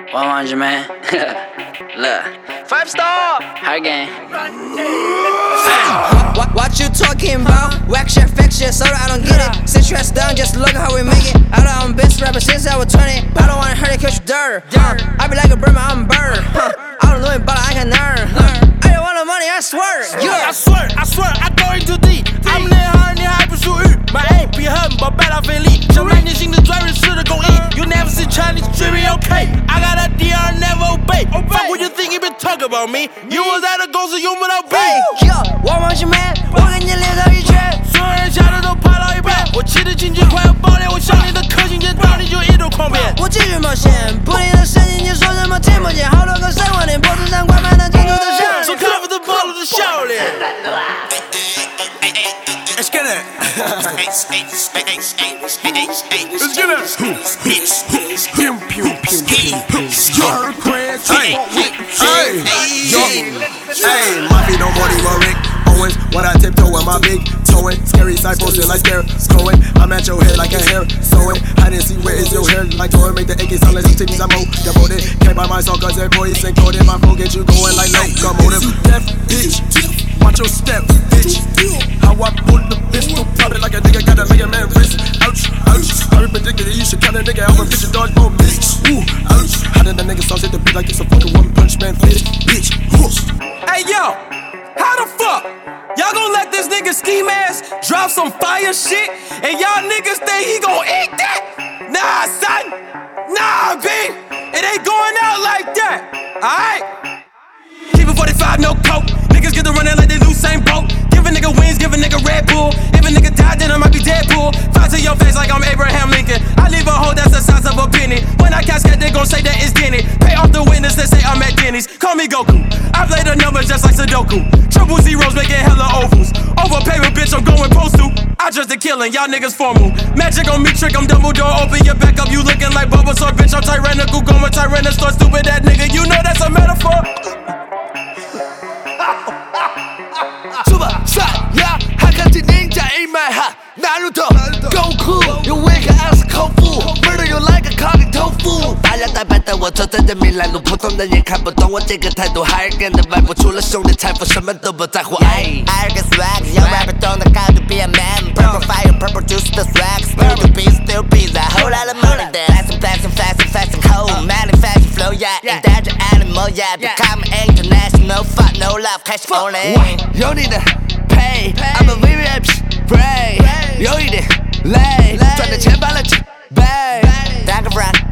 100, man. Look. 5-star. Hard game. What you talking about? Whack shit, fake shit, sorry I don't get it. Sit your ass down, just look how we make it. I know I'm best rapper since I was 20. I don't wanna hurt it, cause you dirt. I be like a bird, I'm a bird. I don't know it, but I can learn. I don't want no money, I swear. I swear, I go into deep. I'm那行你还不属于 My aim 比很宝贝拉费力，想买年薪的专人式的工艺。You never see Chinese dripping, okay? I got a DR, never obey. Fuck what you think you been talking about me? You was at a公司用不到 B。 我忘记 man， 我跟你练到一拳， 所有人下的都爬到一半。我骑的情节快要爆裂，我向你的克星见到你就一头狂鞭。 我继续冒险，不停的声音，你说什么听不见？好多个3万年，脖子上挂满了珍珠的项链。 So cover the ball of the 笑脸。Let's get it. Let's get it. Pew pew pew. Hey, my feet don't body well, Rick Owens. When I tiptoe with my big toeing, scary side posted like scare going. I'm at your head like a hair sewing. I didn't see where is your hair like toy. Make the AK sound like titties. I'm devoted. Can't buy my song cause they're voice and coded. My flow get you going like locomotive. Deaf bitch, watch your step, bitch. How I pull the pistol, pop it like a nigga got a Mega Man wrist. Ouch, ouch. I predicted you should count a nigga. I'm a bitch, dodge, oh bitch. Ooh, ouch. How did that nigga sauce hit the beat like it's a fucking one punch man bitch? Hey yo, how the fuck y'all gon' let this nigga ski mask drop some fire shit and y'all niggas think he gon' eat that? Nah, son. Nah, B. It ain't going out like that. Alright? Keep it 45, no coke. Niggas get to running like they lose same boat. Give a nigga wings, give a nigga Red Bull. If a nigga die, then I might be Deadpool. Fight to your face like I'm Abraham Lincoln. I leave a hole that's the size of a penny. When I casket, they gon' say that it's Denny. Pay off the witness, they say I'm at Denny's. Call me Goku. I play the numbers just like Sudoku. Triple zeros making hella ovals. Overpayment, bitch, I'm going postal. I just a killing, y'all niggas formal. Magic on me, trick, I'm Dumbledore. Open your back up, you looking like Bulbasaur. Bitch, I'm tyrannical, going tyrannosaur. Stupid that nigga, you know that's a metaphor. Super Saiyan, Hakati Ninja in my heart. Naruto, Goku, you weak ass kung fu. Murder you like a cocky tofu. 大摇大摆的我走在人民来路，普通人也看不懂我这个态度。Higher的外部除了兄弟财富，什么都不在乎。 Higher swag, young rapper 懂得 how to be a man. Purple fire, purple juice the swag. Still be a whole lot of money there. Flashing, cold. Manufacturing flow, yeah. Endangered animal, yeah. Become international, fuck no love, cash only. 有你的 pay, I'm a VIP brave. 有一点累，赚的钱搬了几倍。 Back around.